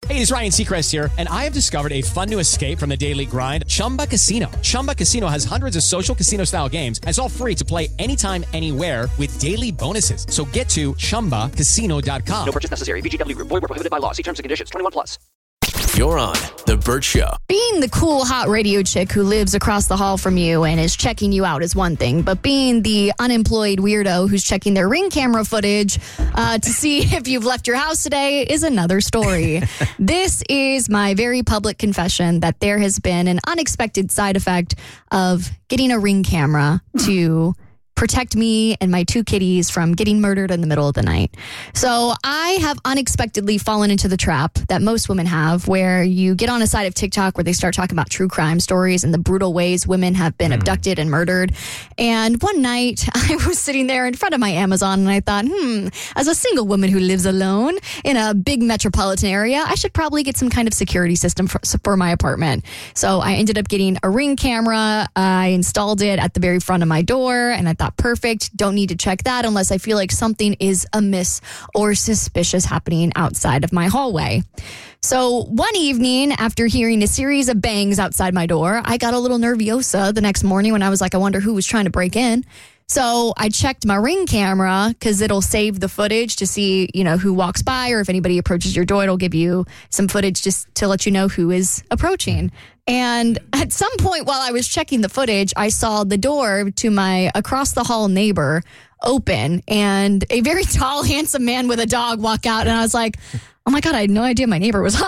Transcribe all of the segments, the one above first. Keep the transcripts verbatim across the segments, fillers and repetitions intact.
Hey, it's Ryan Seacrest here, and I have discovered a fun new escape from the daily grind, Chumba Casino. Chumba Casino has hundreds of social casino-style games, and it's all free to play anytime, anywhere with daily bonuses. So get to chumba casino dot com. No purchase necessary. V G W Group. Void where prohibited by law. See terms and conditions. twenty-one plus. You're on The Bert Show. Being the cool, hot radio chick who lives across the hall from you and is checking you out is one thing, but being the unemployed weirdo who's checking their Ring camera footage uh, to see if you've left your house today is another story. This is my very public confession that there has been an unexpected side effect of getting a Ring camera to protect me and my two kitties from getting murdered in the middle of the night. So I have unexpectedly fallen into the trap that most women have, where you get on a side of TikTok where they start talking about true crime stories and the brutal ways women have been mm. abducted and murdered. And one night I was sitting there in front of my Amazon and I thought, hmm, as a single woman who lives alone in a big metropolitan area, I should probably get some kind of security system for, for my apartment. So I ended up getting a Ring camera. I installed it at the very front of my door and I thought, perfect. Don't need to check that unless I feel like something is amiss or suspicious happening outside of my hallway. So one evening, after hearing a series of bangs outside my door, I got a little nerviosa the next morning when I was like, I wonder who was trying to break in. So I checked my Ring camera because it'll save the footage to see, you know, who walks by, or if anybody approaches your door, it'll give you some footage just to let you know who is approaching. And at some point while I was checking the footage, I saw the door to my across the hall neighbor open and a very tall, handsome man with a dog walk out. And I was like, oh my God, I had no idea my neighbor was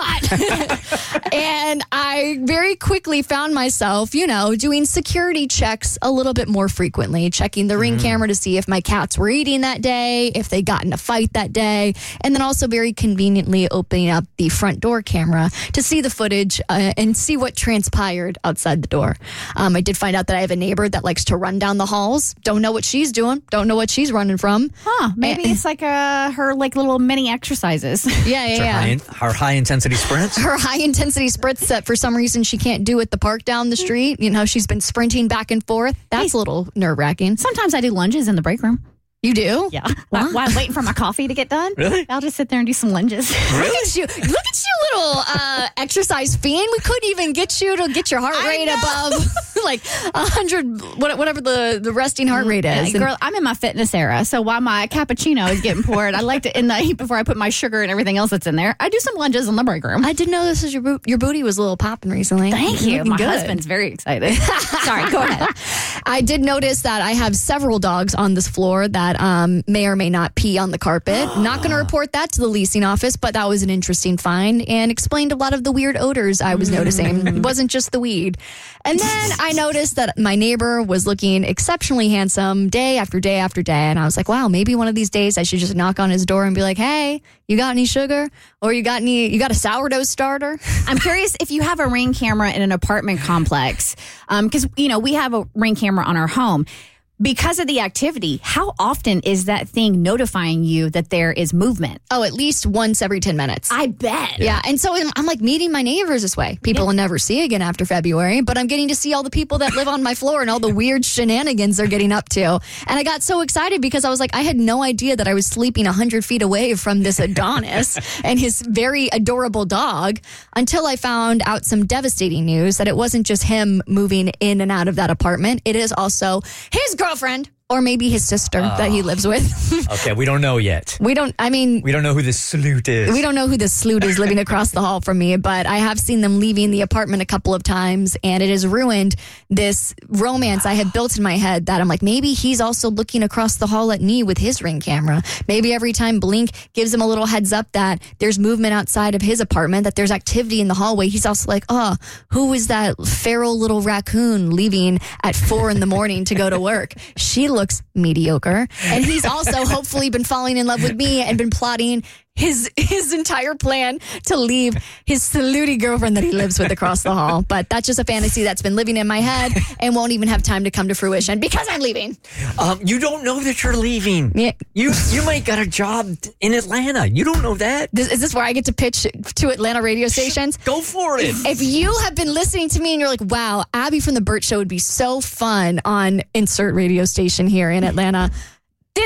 hot. And I very quickly found myself, you know, doing security checks a little bit more frequently, checking the Ring mm. camera to see if my cats were eating that day, if they got in a fight that day, and then also very conveniently opening up the front door camera to see the footage uh, and see what transpired outside the door. Um, I did find out that I have a neighbor that likes to run down the halls. Don't know what she's doing. Don't know what she's running from. Huh, maybe and, it's like uh, her like little mini exercises. Yeah, yeah. Her, yeah. high, her high intensity sprints? Her high intensity sprints that for some reason she can't do at the park down the street. You know, she's been sprinting back and forth. That's hey, a little nerve wracking. Sometimes I do lunges in the break room. You do? Yeah. While, while I'm waiting for my coffee to get done. Really? I'll just sit there and do some lunges. Really? Look at you. Look at you, little uh, exercise fiend. We couldn't even get you to get your heart rate above like one hundred, whatever the, the resting heart rate is. Yeah, girl, I'm in my fitness era. So while my cappuccino is getting poured, I like to, in the, before I put my sugar and everything else that's in there, I do some lunges in the break room. I didn't know this was your, bo- your booty was a little popping recently. Thank you. My good. husband's very excited. Sorry, go ahead. I did notice that I have several dogs on this floor that um, may or may not pee on the carpet. Not going to report that to the leasing office, but that was an interesting find and explained a lot of the weird odors I was noticing. It wasn't just the weed. And then I noticed that my neighbor was looking exceptionally handsome day after day after day. And I was like, wow, maybe one of these days I should just knock on his door and be like, hey, you got any sugar? Or you got any, you got a sourdough starter? I'm curious if you have a Ring camera in an apartment complex, because, um, you know, we have a Ring camera on our home. Because of the activity, how often is that thing notifying you that there is movement? Oh, at least once every ten minutes. I bet. Yeah. And so I'm, I'm like meeting my neighbors this way. People yeah. will never see again after February, but I'm getting to see all the people that live on my floor and all the weird shenanigans they're getting up to. And I got so excited because I was like, I had no idea that I was sleeping one hundred feet away from this Adonis and his very adorable dog until I found out some devastating news that it wasn't just him moving in and out of that apartment. It is also his girlfriend. Girlfriend, or maybe his sister oh. that he lives with. Okay, we don't know yet. We don't, I mean... We don't know who this sleut is. We don't know who this sleut is living across the hall from me, but I have seen them leaving the apartment a couple of times, and it has ruined this romance I had built in my head that I'm like, maybe he's also looking across the hall at me with his Ring camera. Maybe every time Blink gives him a little heads up that there's movement outside of his apartment, that there's activity in the hallway, he's also like, oh, who is that feral little raccoon leaving at four in the morning to go to work? She looks mediocre. And he's also hopefully been falling in love with me and been plotting his his entire plan to leave his slutty girlfriend that he lives with across the hall. But that's just a fantasy that's been living in my head and won't even have time to come to fruition because I'm leaving. Um, you don't know that you're leaving. Yeah. You you might got a job in Atlanta. You don't know that. This, is this where I get to pitch to Atlanta radio stations? Go for it. If you have been listening to me and you're like, wow, Abby from The Bert Show would be so fun on insert radio station here in Atlanta, this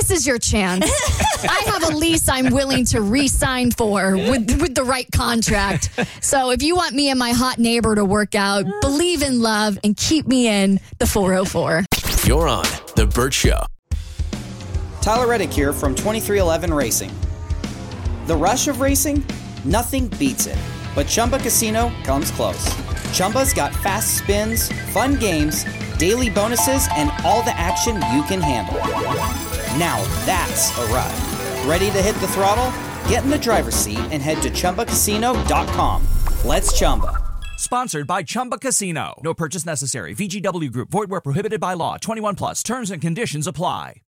this is your chance. I have a lease I'm willing to re-sign for with, with the right contract. So if you want me and my hot neighbor to work out, believe in love and keep me in the four oh four. You're on The Burt Show. Tyler Reddick here from twenty-three eleven Racing. The rush of racing? Nothing beats it. But Chumba Casino comes close. Chumba's got fast spins, fun games, daily bonuses, and all the action you can handle. Now that's a ride. Ready to hit the throttle? Get in the driver's seat and head to Chumba Casino dot com. Let's Chumba. Sponsored by Chumba Casino. No purchase necessary. V G W Group. Void where prohibited by law. twenty-one plus. Terms and conditions apply.